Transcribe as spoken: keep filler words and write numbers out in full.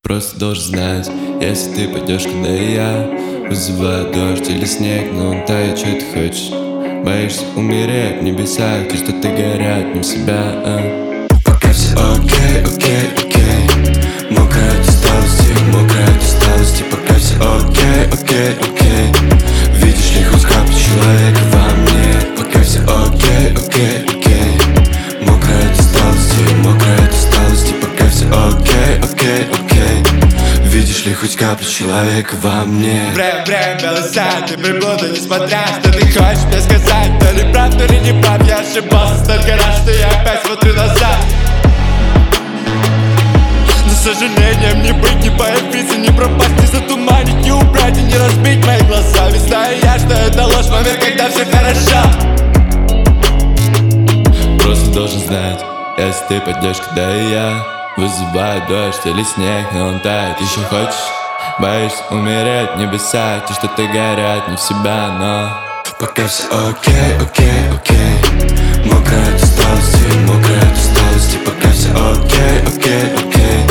Просто должен знать, если ты пойдешь, куда и я, вызывает дождь или снег, но он тает, что ты хочешь. Боишься умереть, в небесах, те, что ты горят, не в себя, а. Пока все окей, окей, окей. Мокрая от усталости, мокрая от усталости. Пока все окей, окей, окей. Видишь ли хоть каплю человека во мне? Пока все окей, окей, окей. Мокрая от усталости, мокрая от усталости. Пока все окей, окей, окей. Видишь ли хоть каплю человека во мне? Время, время, белосад, ты приблуда, несмотря, что ты хочешь мне сказать. То ли прав, то ли не прав, я ошибался столько раз, что я опять смотрю назад. Но с сожалением не быть, не появиться, не пропасть, не затуманить, не убрать и не разбить мои глаза. Ведь знаю я, что это ложь, момент, когда все хорошо. Просто должен знать, если ты пойдешь, куда и я, вызывает дождь или снег, но он тает. Еще хочешь? Боишься умереть, в небесах, те, что ты горят, не в себя, но пока все окей, окей, окей. Мокрая от усталости, мокрая от усталости. Пока все окей, окей, окей.